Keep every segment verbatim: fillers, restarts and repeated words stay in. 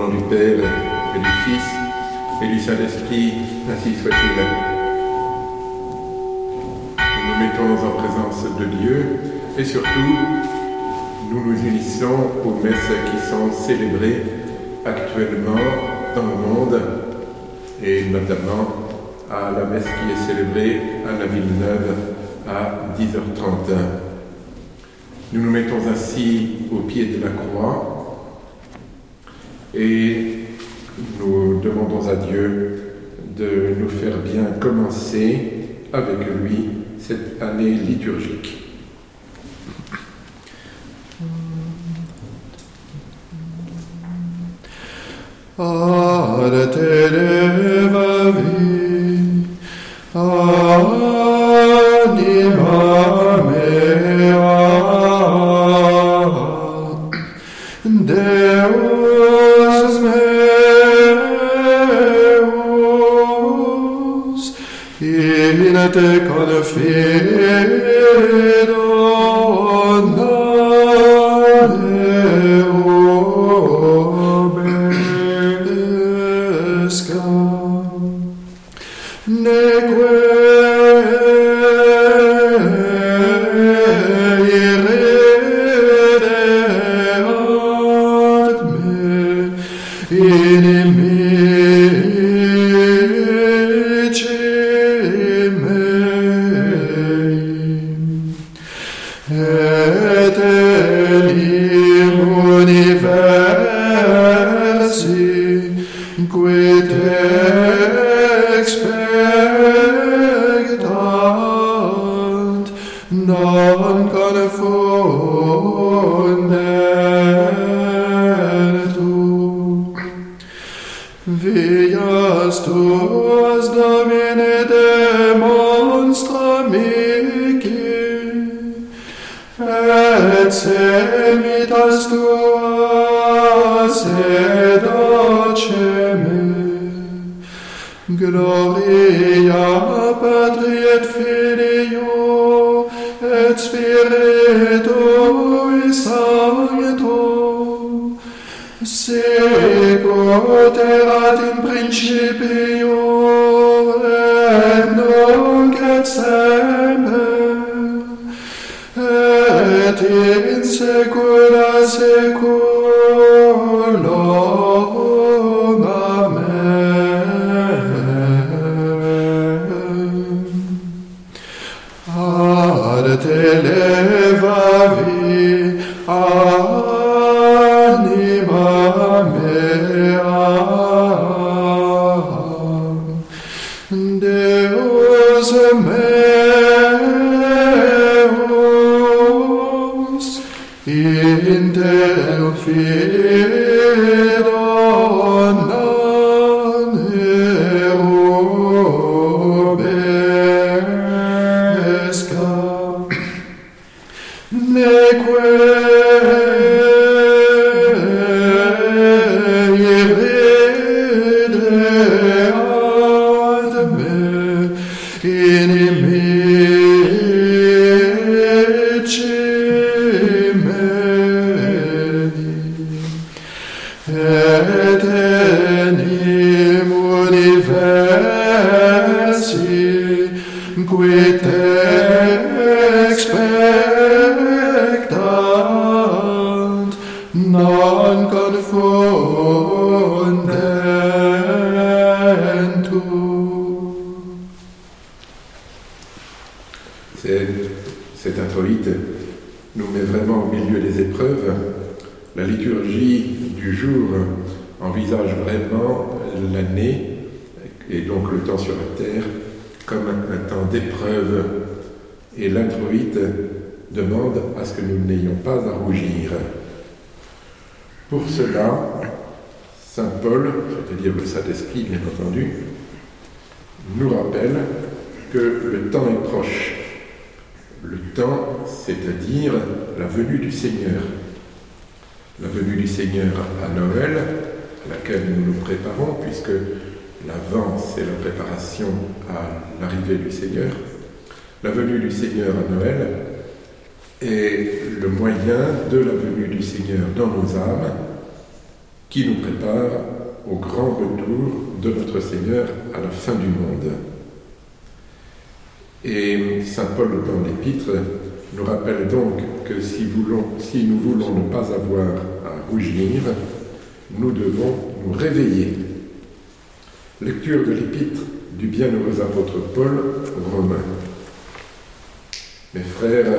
nom du Père et du Fils et du Saint-Esprit, ainsi soit-il. Nous nous mettons en présence de Dieu et surtout, nous nous unissons aux messes qui sont célébrées actuellement dans le monde et notamment à la messe qui est célébrée à la Villeneuve à dix heures trente. Nous nous mettons ainsi au pied de la croix et nous demandons à Dieu de nous faire bien commencer avec lui cette année liturgique. Ad te levavi, anima mea, Deus meus, in te confido, Gloria Patri et Filio et Spiritui Sancto, sicut erat in principio et nunc et semper et in saecula saeculorum. Amen. Ad te levavi, anima mea, Deus meus, in te confido, Cet introïte nous met vraiment au milieu des épreuves. La liturgie du jour envisage vraiment l'année et donc le temps sur la terre comme un temps d'épreuve. Et l'introïte demande à ce que nous n'ayons pas à rougir. Pour cela, saint Paul, c'est-à-dire le Saint-Esprit bien entendu, nous rappelle que le temps est proche. Le temps, c'est-à-dire la venue du Seigneur. La venue du Seigneur à Noël, à laquelle nous nous préparons, puisque l'Avent, c'est la préparation à l'arrivée du Seigneur. La venue du Seigneur à Noël est le moyen de la venue du Seigneur dans nos âmes, qui nous prépare au grand retour de notre Seigneur à la fin du monde. Et saint Paul dans l'Épître nous rappelle donc que si, voulons, si nous voulons ne pas avoir à rougir, nous devons nous réveiller. Lecture de l'Épître du bienheureux apôtre Paul aux Romains. Mes frères,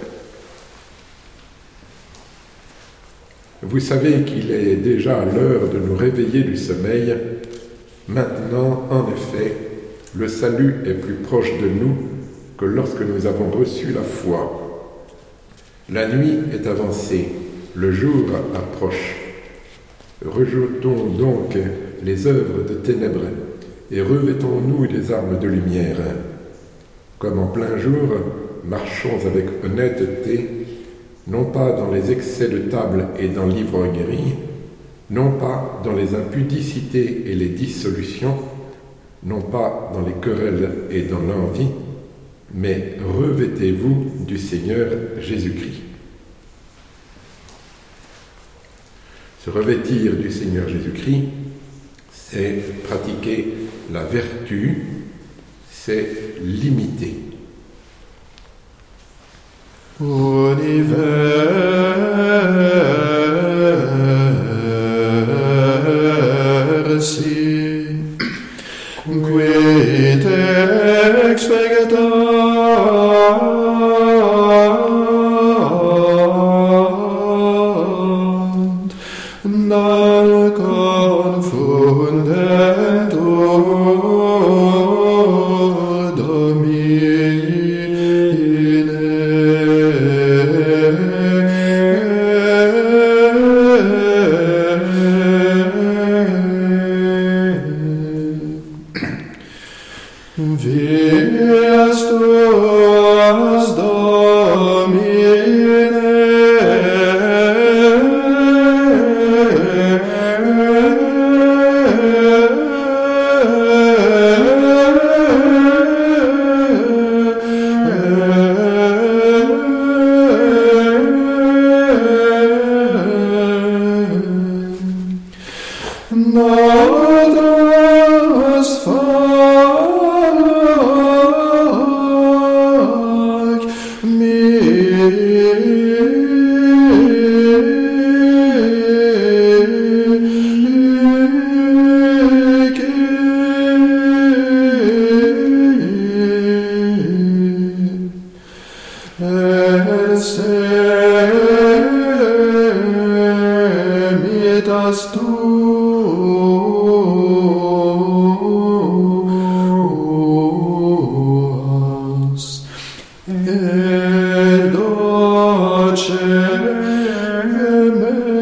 vous savez qu'il est déjà l'heure de nous réveiller du sommeil. Maintenant, en effet, le salut est plus proche de nous que lorsque nous avons reçu la foi. La nuit est avancée, le jour approche. Rejetons donc les œuvres de ténèbres et revêtons-nous des armes de lumière. Comme en plein jour, marchons avec honnêteté, non pas dans les excès de table et dans l'ivrognerie, non pas dans les impudicités et les dissolutions, non pas dans les querelles et dans l'envie, mais revêtez-vous du Seigneur Jésus-Christ. Se revêtir du Seigneur Jésus-Christ, c'est pratiquer la vertu, c'est l'imiter. Universi, quid expectat non confundentur Domine. Vias tuas, Domine, notas fac semitas tuas et docem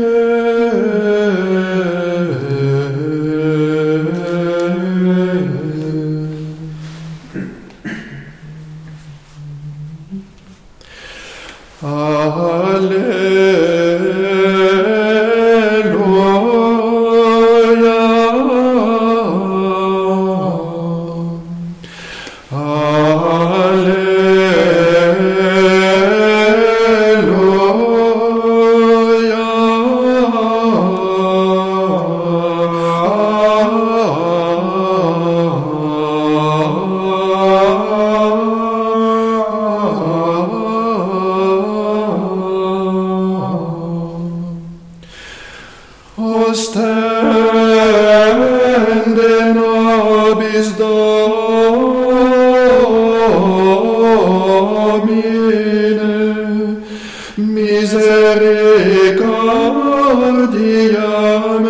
ostende nobis Domine, misericordiam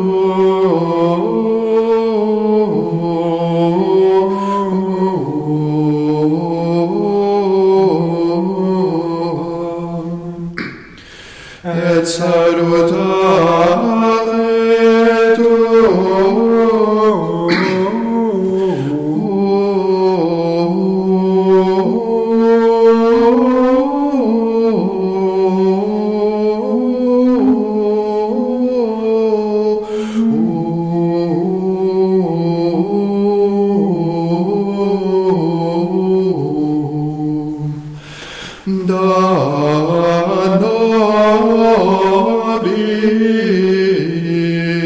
tuam, et salutare tuum. Da nobis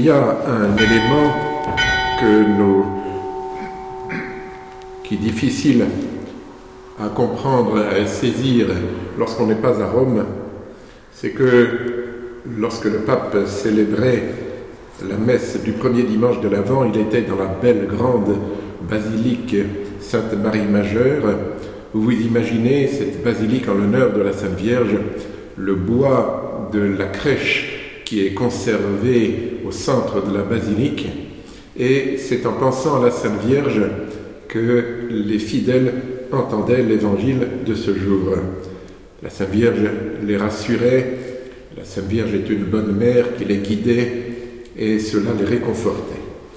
il y a un élément que nous, qui est difficile à comprendre, à saisir lorsqu'on n'est pas à Rome, c'est que lorsque le pape célébrait la messe du premier dimanche de l'Avent, il était dans la belle grande basilique Sainte-Marie Majeure, où vous imaginez cette basilique en l'honneur de la Sainte Vierge, le bois de la crèche qui est conservé au centre de la basilique, et c'est en pensant à la Sainte Vierge que les fidèles entendaient l'évangile de ce jour. La Sainte Vierge les rassurait, la Sainte Vierge est une bonne mère qui les guidait et cela les réconfortait.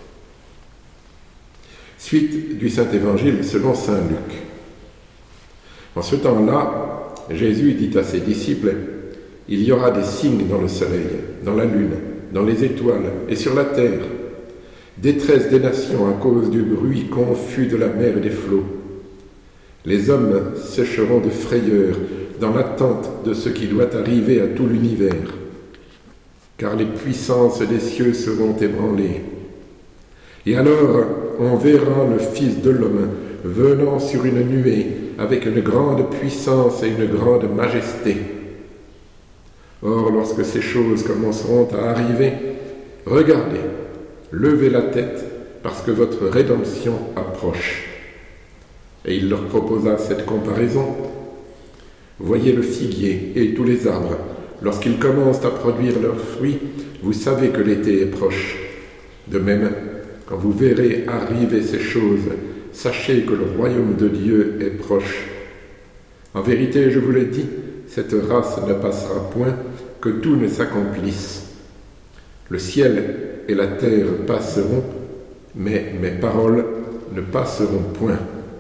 Suite du Saint-Évangile selon saint Luc. En ce temps-là, Jésus dit à ses disciples, « Il y aura des signes dans le soleil, dans la lune, dans les étoiles et sur la terre, détresse des nations à cause du bruit confus de la mer et des flots. Les hommes sécheront de frayeur dans l'attente de ce qui doit arriver à tout l'univers, car les puissances des cieux seront ébranlées. Et alors on verra le Fils de l'homme venant sur une nuée avec une grande puissance et une grande majesté. Or, lorsque ces choses commenceront à arriver, regardez, levez la tête, parce que votre rédemption approche. » Et il leur proposa cette comparaison. « Voyez le figuier et tous les arbres. Lorsqu'ils commencent à produire leurs fruits, vous savez que l'été est proche. De même, quand vous verrez arriver ces choses, sachez que le royaume de Dieu est proche. En vérité, je vous le dis, cette race ne passera point, que tout ne s'accomplisse. Le ciel et la terre passeront, mais mes paroles ne passeront point. »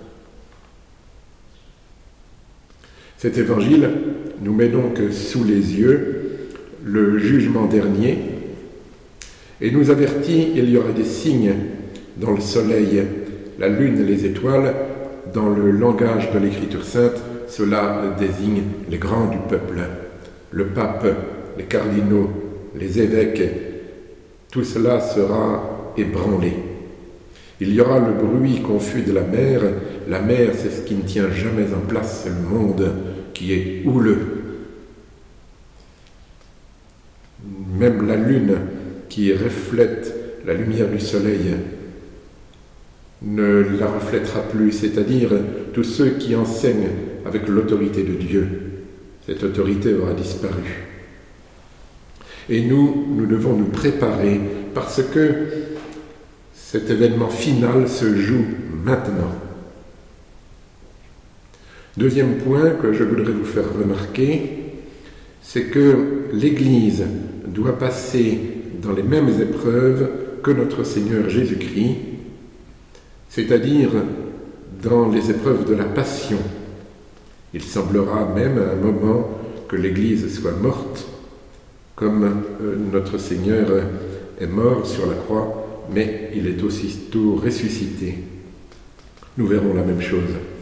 Cet évangile nous met donc sous les yeux le jugement dernier et nous avertit qu'il y aura des signes dans le soleil, la lune et les étoiles. Dans le langage de l'Écriture sainte, cela désigne les grands du peuple, le pape, les cardinaux, les évêques. Tout cela sera ébranlé. Il y aura le bruit confus de la mer. La mer, c'est ce qui ne tient jamais en place, c'est le monde qui est houleux. Même la lune qui reflète la lumière du soleil ne la reflètera plus, c'est-à-dire tous ceux qui enseignent avec l'autorité de Dieu. Cette autorité aura disparu. Et nous, nous devons nous préparer parce que cet événement final se joue maintenant. Deuxième point que je voudrais vous faire remarquer, c'est que l'Église doit passer dans les mêmes épreuves que notre Seigneur Jésus-Christ, c'est-à-dire dans les épreuves de la passion. Il semblera même à un moment que l'Église soit morte, comme notre Seigneur est mort sur la croix, mais il est aussitôt ressuscité. Nous verrons la même chose.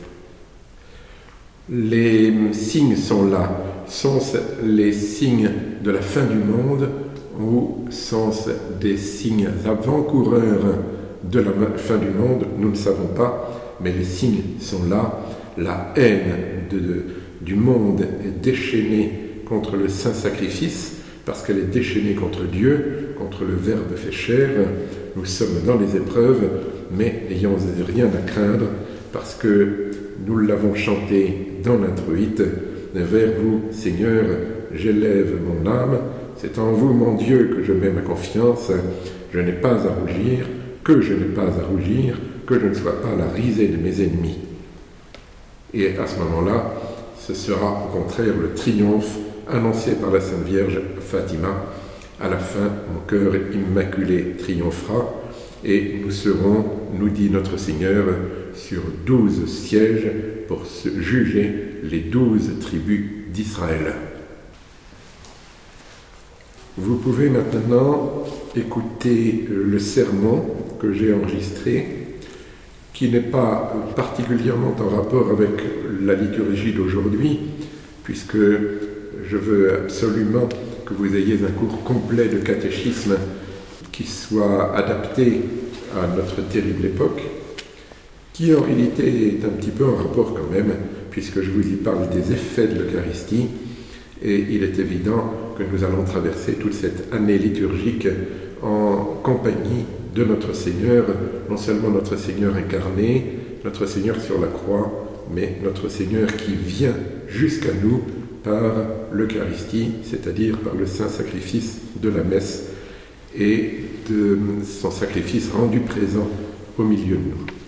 Les signes sont là. Sont-ce les signes de la fin du monde ou sont-ce des signes avant-coureurs de la fin du monde? Nous ne savons pas, mais les signes sont là. La haine de, de, du monde est déchaînée contre le saint sacrifice parce qu'elle est déchaînée contre Dieu, contre le Verbe fait chair. Nous sommes dans les épreuves, mais n'ayons rien à craindre parce que nous l'avons chanté dans l'introïte. Vers vous, Seigneur, j'élève mon âme. C'est en vous, mon Dieu, que je mets ma confiance. Je n'ai pas à rougir, que je n'ai pas à rougir, que je ne sois pas la risée de mes ennemis. Et à ce moment-là, ce sera au contraire le triomphe annoncé par la Sainte Vierge Fatima. À la fin, mon cœur immaculé triomphera et nous serons, nous dit notre Seigneur, sur douze sièges pour se juger les douze tribus d'Israël. Vous pouvez maintenant écouter le sermon que j'ai enregistré, qui n'est pas particulièrement en rapport avec la liturgie d'aujourd'hui, puisque je veux absolument que vous ayez un cours complet de catéchisme qui soit adapté à notre terrible époque, qui en réalité est un petit peu en rapport quand même, puisque je vous y parle des effets de l'Eucharistie, et il est évident que nous allons traverser toute cette année liturgique en compagnie de notre Seigneur, non seulement notre Seigneur incarné, notre Seigneur sur la croix, mais notre Seigneur qui vient jusqu'à nous par l'Eucharistie, c'est-à-dire par le saint sacrifice de la messe et de son sacrifice rendu présent au milieu de nous.